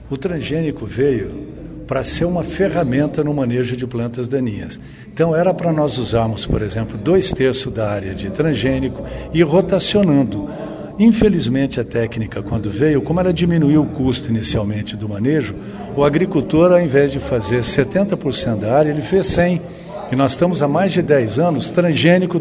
O transgênico veio para ser uma ferramenta no manejo de plantas daninhas. Então era para nós usarmos, por exemplo, 2/3 da área de transgênico e ir rotacionando. Infelizmente a técnica, quando veio, como ela diminuiu o custo inicialmente do manejo, o agricultor, ao invés de fazer 70% da área, ele fez 100%. E nós estamos há mais de 10 anos, transgênico,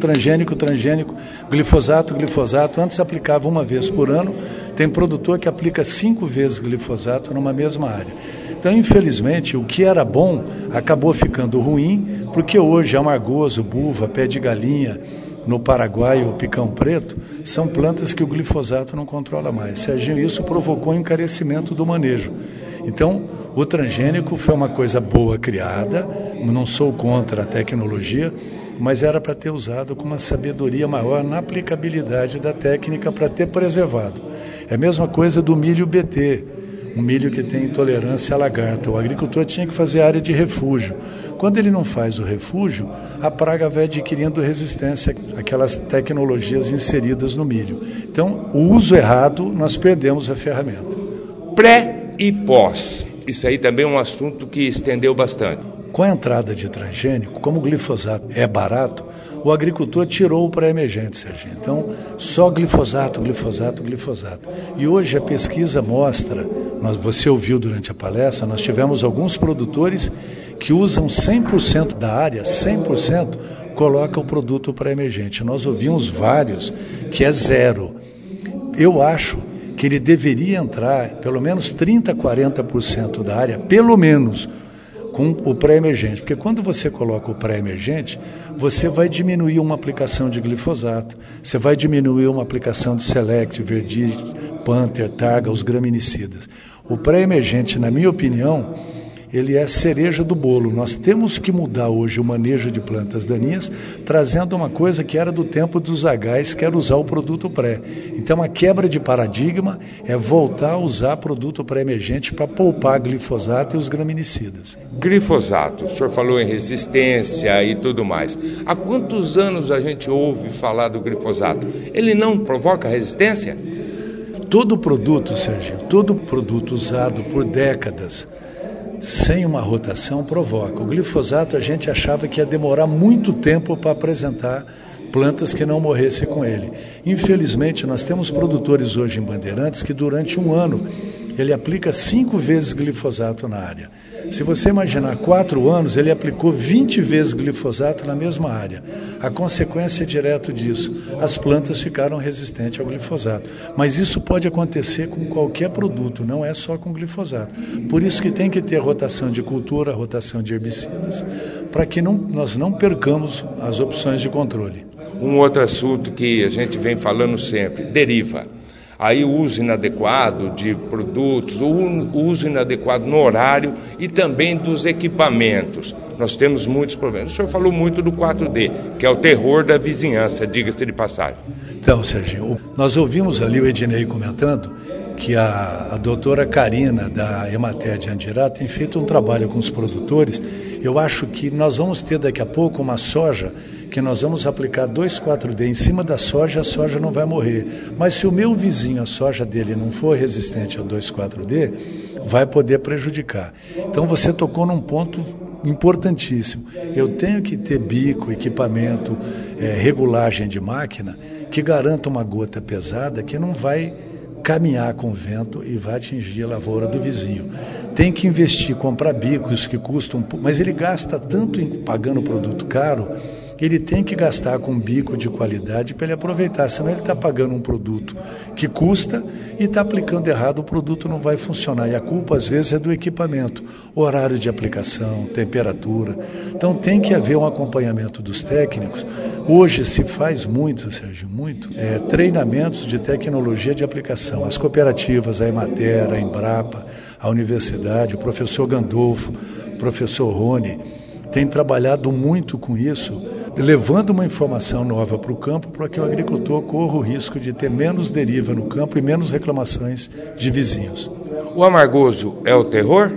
glifosato. Antes aplicava uma vez por ano, tem produtor que aplica 5 vezes glifosato numa mesma área. Então, infelizmente, o que era bom acabou ficando ruim, porque hoje amargoso, buva, pé de galinha, no Paraguai o picão preto, são plantas que o glifosato não controla mais. Serginho, isso provocou um encarecimento do manejo. Então, o transgênico foi uma coisa boa criada, não sou contra a tecnologia, mas era para ter usado com uma sabedoria maior na aplicabilidade da técnica para ter preservado. É a mesma coisa do milho BT, um milho que tem intolerância à lagarta. O agricultor tinha que fazer área de refúgio. Quando ele não faz o refúgio, a praga vai adquirindo resistência àquelas tecnologias inseridas no milho. Então, o uso errado, nós perdemos a ferramenta. Pré e pós. Isso aí também é um assunto que estendeu bastante. Com a entrada de transgênico, como o glifosato é barato, o agricultor tirou o pré-emergente, Serginho. Então, só glifosato. E hoje a pesquisa mostra, você ouviu durante a palestra, nós tivemos alguns produtores que usam 100% da área, 100%, coloca o produto pré-emergente. Nós ouvimos vários que é 0%. Eu acho que ele deveria entrar pelo menos 30%, 40% da área, pelo menos, com o pré-emergente. Porque quando você coloca o pré-emergente, você vai diminuir uma aplicação de glifosato, você vai diminuir uma aplicação de Select, Verdigris, Panther, Targa, os graminicidas. O pré-emergente, na minha opinião, ele é a cereja do bolo. Nós temos que mudar hoje o manejo de plantas daninhas, trazendo uma coisa que era do tempo dos zagais, que era usar o produto pré. Então, a quebra de paradigma é voltar a usar produto pré-emergente para poupar glifosato e os graminicidas. Glifosato, o senhor falou em resistência e tudo mais. Há quantos anos a gente ouve falar do glifosato? Ele não provoca resistência? Todo produto, Serginho, todo produto usado por décadas, sem uma rotação, provoca. O glifosato a gente achava que ia demorar muito tempo para apresentar plantas que não morressem com ele. Infelizmente, nós temos produtores hoje em Bandeirantes que durante um ano ele aplica 5 vezes glifosato na área. Se você imaginar 4 anos, ele aplicou 20 vezes glifosato na mesma área. A consequência é direto disso, as plantas ficaram resistentes ao glifosato. Mas isso pode acontecer com qualquer produto, não é só com glifosato. Por isso que tem que ter rotação de cultura, rotação de herbicidas, para que nós não percamos as opções de controle. Um outro assunto que a gente vem falando sempre, deriva. Aí o uso inadequado de produtos, o uso inadequado no horário e também dos equipamentos. Nós temos muitos problemas. O senhor falou muito do 4D, que é o terror da vizinhança, diga-se de passagem. Então, Serginho, nós ouvimos ali o Ednei comentando que a doutora Karina, da Emater de Andirá, tem feito um trabalho com os produtores. Eu acho que nós vamos ter daqui a pouco uma soja que nós vamos aplicar 2,4-D em cima da soja, a soja não vai morrer. Mas se o meu vizinho, a soja dele não for resistente ao 2,4-D, vai poder prejudicar. Então você tocou num ponto importantíssimo. Eu tenho que ter bico, equipamento, regulagem de máquina que garanta uma gota pesada que não vai caminhar com o vento e vai atingir a lavoura do vizinho. Tem que investir, comprar bicos que custam, mas ele gasta tanto em pagando produto caro, ele tem que gastar com bico de qualidade para ele aproveitar, senão ele está pagando um produto que custa e está aplicando errado, o produto não vai funcionar. E a culpa, às vezes, é do equipamento, horário de aplicação, temperatura. Então, tem que haver um acompanhamento dos técnicos. Hoje se faz muito, Sérgio, treinamentos de tecnologia de aplicação. As cooperativas, a Emater, a Embrapa, a universidade, o professor Gandolfo, o professor Rony, tem trabalhado muito com isso, levando uma informação nova para o campo para que o agricultor corra o risco de ter menos deriva no campo e menos reclamações de vizinhos. O amargoso é o terror?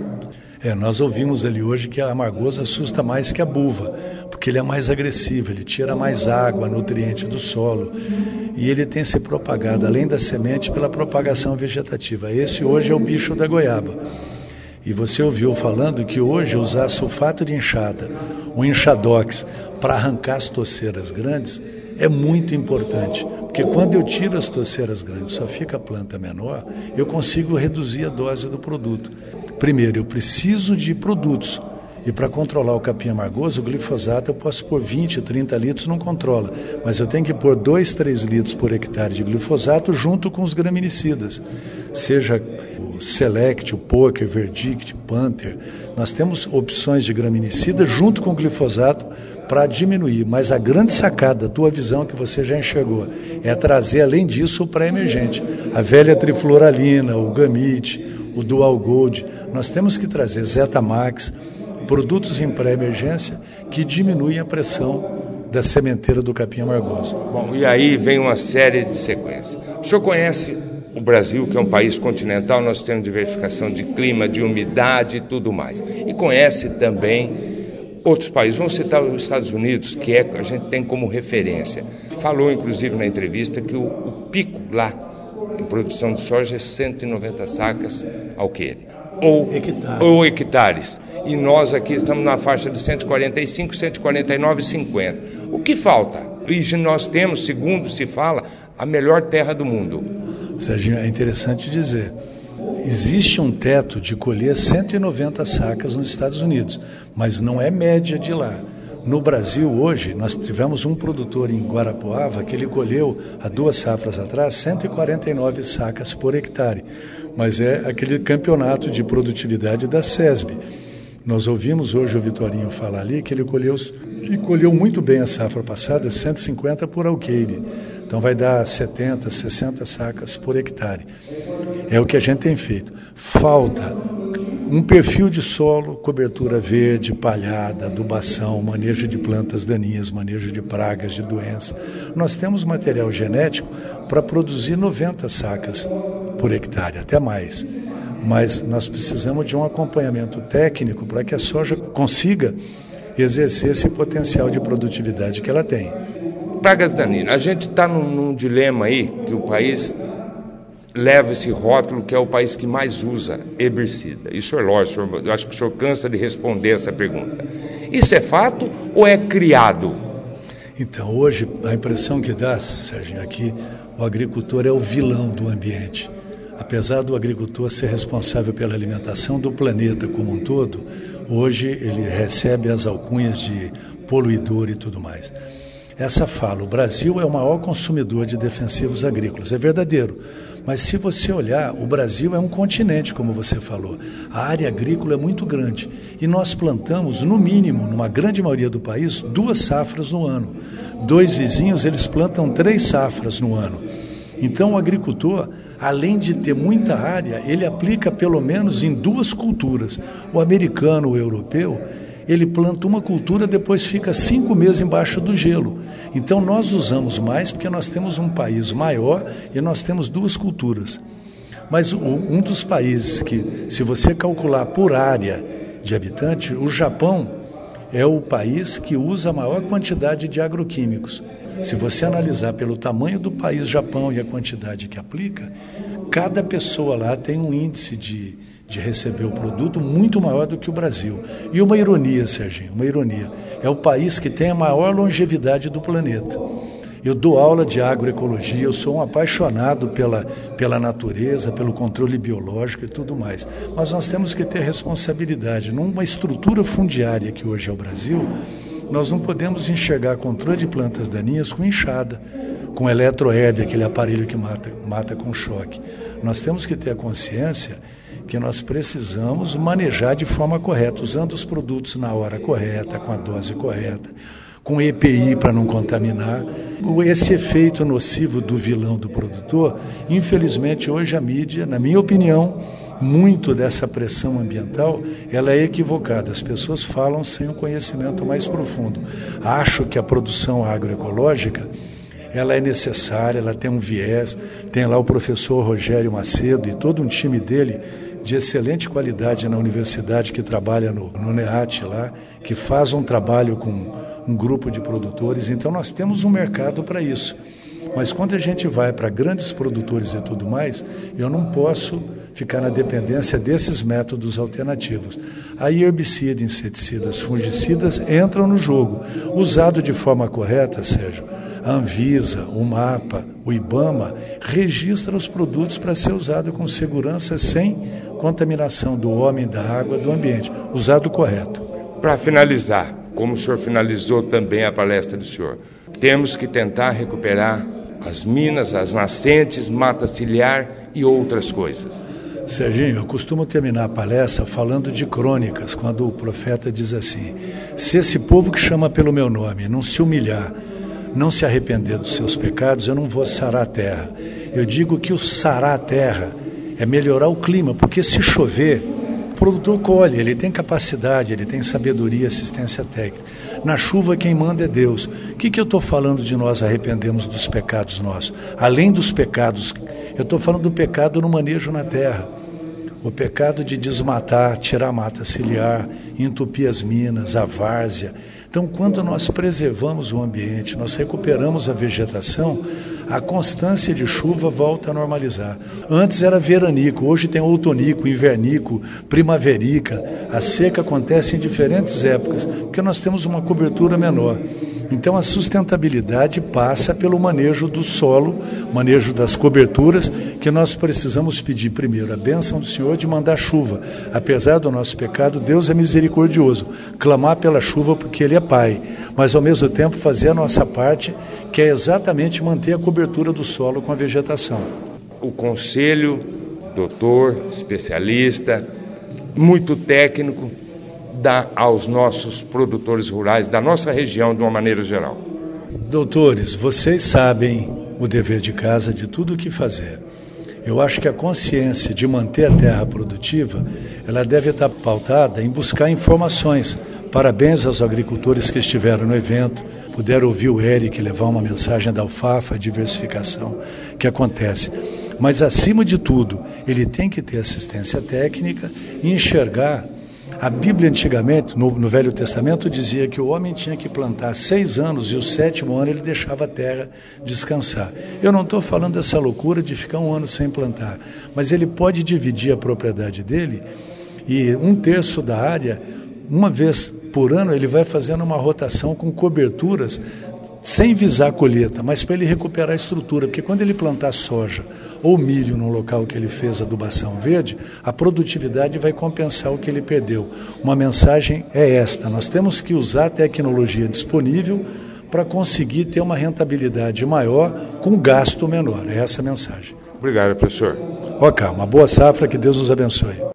Nós ouvimos ali hoje que a amargoso assusta mais que a buva, porque ele é mais agressivo, ele tira mais água, nutriente do solo, e ele tem se propagado, além da semente, pela propagação vegetativa. Esse hoje é o bicho da goiaba. E você ouviu falando que hoje usar sulfato de enxada, o enxadox, para arrancar as toceiras grandes é muito importante. Porque quando eu tiro as toceiras grandes, só fica a planta menor, eu consigo reduzir a dose do produto. Primeiro, eu preciso de produtos. E para controlar o capim amargoso, o glifosato eu posso pôr 20, 30 litros, não controla. Mas eu tenho que pôr 2, 3 litros por hectare de glifosato junto com os graminicidas. Seja o Select, o Poker, Verdict, Panther. Nós temos opções de graminicida junto com o glifosato para diminuir. Mas a grande sacada, a tua visão que você já enxergou, é trazer além disso o pré-emergente. A velha trifloralina, o Gamit, o Dual Gold. Nós temos que trazer Zeta Max, produtos em pré-emergência que diminuem a pressão da sementeira do capim amargoso. Bom, e aí vem uma série de sequências. O senhor conhece o Brasil, que é um país continental, nós temos diversificação de clima, de umidade e tudo mais. E conhece também outros países. Vamos citar os Estados Unidos, que a gente tem como referência. Falou, inclusive, na entrevista que o pico lá em produção de soja é 190 sacas ao quilo. Ou hectares. E nós aqui estamos na faixa de 145, 149, 50. O que falta? E nós temos, segundo se fala, a melhor terra do mundo. Serginho, é interessante dizer, existe um teto de colher 190 sacas nos Estados Unidos, mas não é média de lá. No Brasil, hoje, nós tivemos um produtor em Guarapuava que ele colheu, há 2 safras atrás, 149 sacas por hectare. Mas é aquele campeonato de produtividade da SESB. Nós ouvimos hoje o Vitorinho falar ali que ele colheu muito bem a safra passada, 150 por alqueire. Então vai dar 70, 60 sacas por hectare. É o que a gente tem feito. Falta um perfil de solo, cobertura verde, palhada, adubação, manejo de plantas daninhas, manejo de pragas, de doenças. Nós temos material genético para produzir 90 sacas por hectare, até mais. Mas nós precisamos de um acompanhamento técnico para que a soja consiga exercer esse potencial de produtividade que ela tem. Pragas daninhas. A gente está num dilema aí que o país leva esse rótulo que é o país que mais usa herbicida. Isso é lógico, eu acho que o senhor cansa de responder essa pergunta. Isso é fato ou é criado? Então, hoje, a impressão que dá, Serginho, aqui, o agricultor é o vilão do ambiente. Apesar do agricultor ser responsável pela alimentação do planeta como um todo, hoje ele recebe as alcunhas de poluidor e tudo mais. Essa fala, o Brasil é o maior consumidor de defensivos agrícolas, é verdadeiro. Mas se você olhar, o Brasil é um continente, como você falou. A área agrícola é muito grande. E nós plantamos, no mínimo, numa grande maioria do país, 2 safras no ano. 2 vizinhos, eles plantam 3 safras no ano. Então, o agricultor, além de ter muita área, ele aplica pelo menos em 2 culturas. O americano, o europeu, ele planta uma cultura, depois fica 5 meses embaixo do gelo. Então nós usamos mais porque nós temos um país maior e nós temos 2 culturas. Mas um dos países que, se você calcular por área de habitante, o Japão é o país que usa a maior quantidade de agroquímicos. Se você analisar pelo tamanho do país Japão e a quantidade que aplica, cada pessoa lá tem um índice de receber o produto muito maior do que o Brasil. E uma ironia, Serginho, uma ironia. É o país que tem a maior longevidade do planeta. Eu dou aula de agroecologia, eu sou um apaixonado pela natureza, pelo controle biológico e tudo mais. Mas nós temos que ter responsabilidade. Numa estrutura fundiária que hoje é o Brasil, nós não podemos enxergar controle de plantas daninhas com enxada, com eletroherb, aquele aparelho que mata com choque. Nós temos que ter a consciência que nós precisamos manejar de forma correta, usando os produtos na hora correta, com a dose correta, com EPI para não contaminar. Esse efeito nocivo do vilão do produtor, infelizmente hoje a mídia, na minha opinião, muito dessa pressão ambiental, ela é equivocada. As pessoas falam sem um conhecimento mais profundo. Acho que a produção agroecológica, ela é necessária, ela tem um viés, tem lá o professor Rogério Macedo e todo um time dele de excelente qualidade na universidade que trabalha no NEAT lá, que faz um trabalho com um grupo de produtores. Então nós temos um mercado para isso. Mas quando a gente vai para grandes produtores e tudo mais, eu não posso ficar na dependência desses métodos alternativos. Aí herbicida, inseticidas, fungicidas entram no jogo. Usado de forma correta, Sérgio, a Anvisa, o MAPA, o IBAMA registra os produtos para ser usado com segurança, sem contaminação do homem, da água, do ambiente. Usado correto. Para finalizar, como o senhor finalizou também a palestra do senhor, temos que tentar recuperar as minas, as nascentes, mata ciliar e outras coisas. Serginho, eu costumo terminar a palestra falando de crônicas, quando o profeta diz assim: se esse povo que chama pelo meu nome não se humilhar, não se arrepender dos seus pecados, eu não vou sarar a terra. Eu digo que o sarar a terra é melhorar o clima, porque se chover, o produtor colhe, ele tem capacidade, ele tem sabedoria, assistência técnica. Na chuva quem manda é Deus. O que eu estou falando de nós arrependemos dos pecados nossos? Além dos pecados, eu estou falando do pecado no manejo na terra. O pecado de desmatar, tirar a mata ciliar, entupir as minas, a várzea. Então, quando nós preservamos o ambiente, nós recuperamos a vegetação, a constância de chuva volta a normalizar. Antes era veranico, hoje tem outonico, invernico, primaverica. A seca acontece em diferentes épocas, porque nós temos uma cobertura menor. Então a sustentabilidade passa pelo manejo do solo, manejo das coberturas, que nós precisamos pedir primeiro a bênção do Senhor de mandar chuva. Apesar do nosso pecado, Deus é misericordioso. Clamar pela chuva porque Ele é Pai, mas ao mesmo tempo fazer a nossa parte, que é exatamente manter a cobertura do solo com a vegetação. O conselho, doutor, especialista, muito técnico, dá aos nossos produtores rurais da nossa região de uma maneira geral. Doutores, vocês sabem o dever de casa de tudo o que fazer. Eu acho que a consciência de manter a terra produtiva, ela deve estar pautada em buscar informações. Parabéns aos agricultores que estiveram no evento, puderam ouvir o Eric levar uma mensagem da alfafa, a diversificação que acontece. Mas, acima de tudo, ele tem que ter assistência técnica e enxergar. A Bíblia antigamente, no Velho Testamento, dizia que o homem tinha que plantar 6 anos e o 7º ano ele deixava a terra descansar. Eu não estou falando dessa loucura de ficar 1 ano sem plantar, mas ele pode dividir a propriedade dele e 1/3 da área, uma vez por ano, ele vai fazendo uma rotação com coberturas sem visar a colheita, mas para ele recuperar a estrutura, porque quando ele plantar soja ou milho no local que ele fez adubação verde, a produtividade vai compensar o que ele perdeu. Uma mensagem é esta: nós temos que usar a tecnologia disponível para conseguir ter uma rentabilidade maior com gasto menor. É essa a mensagem. Obrigado, professor. Ok, uma boa safra, que Deus nos abençoe.